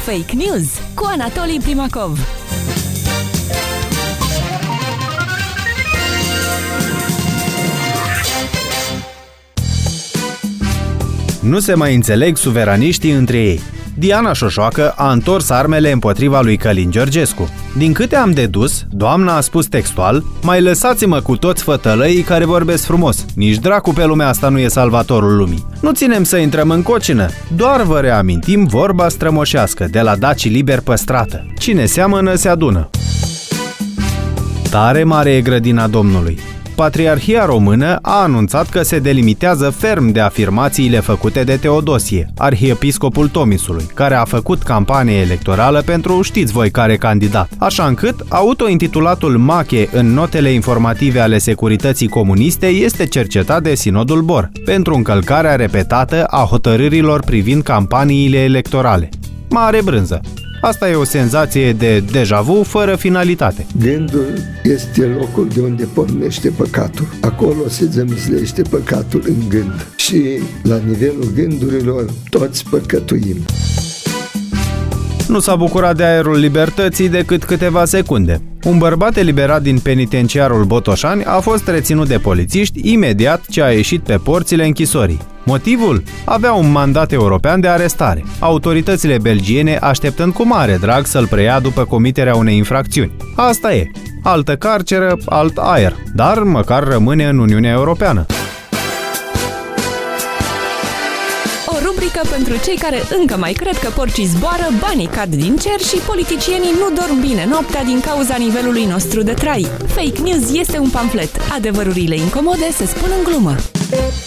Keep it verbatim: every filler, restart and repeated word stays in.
Fake News cu Anatolii Primacov. Nu se mai înțeleg suveraniștii între ei. Diana Șoșoacă a întors armele împotriva lui Călin Georgescu. Din câte am dedus, doamna a spus textual: mai lăsați-mă cu toți fătălăii care vorbesc frumos. Nici dracu pe lumea asta nu e salvatorul lumii. Nu ținem să intrăm în cocină, doar vă reamintim vorba strămoșească de la Daci Liber păstrată: cine seamănă se adună. Tare mare e grădina Domnului. Patriarhia Română a anunțat că se delimitează ferm de afirmațiile făcute de Teodosie, arhiepiscopul Tomisului, care a făcut campanie electorală pentru știți voi care candidat, așa încât autointitulatul Mache în notele informative ale securității comuniste este cercetat de Sinodul Bor pentru încălcarea repetată a hotărârilor privind campaniile electorale. Mare brânză! Asta e o senzație de deja vu fără finalitate. Gândul este locul de unde pornește păcatul. Acolo se zămislește păcatul în gând. Și la nivelul gândurilor toți păcătuim. Nu s-a bucurat de aerul libertății decât câteva secunde. Un bărbat eliberat din penitenciarul Botoșani a fost reținut de polițiști imediat ce a ieșit pe porțile închisorii. Motivul? Avea un mandat european de arestare, autoritățile belgiene așteptând cu mare drag să-l preia după comiterea unei infracțiuni. Asta e. Altă carceră, alt aer, dar măcar rămâne în Uniunea Europeană. O rubrică pentru cei care încă mai cred că porcii zboară, banii cad din cer și politicienii nu dorm bine noaptea din cauza nivelului nostru de trai. Fake News este un pamflet. Adevărurile incomode se spun în glumă.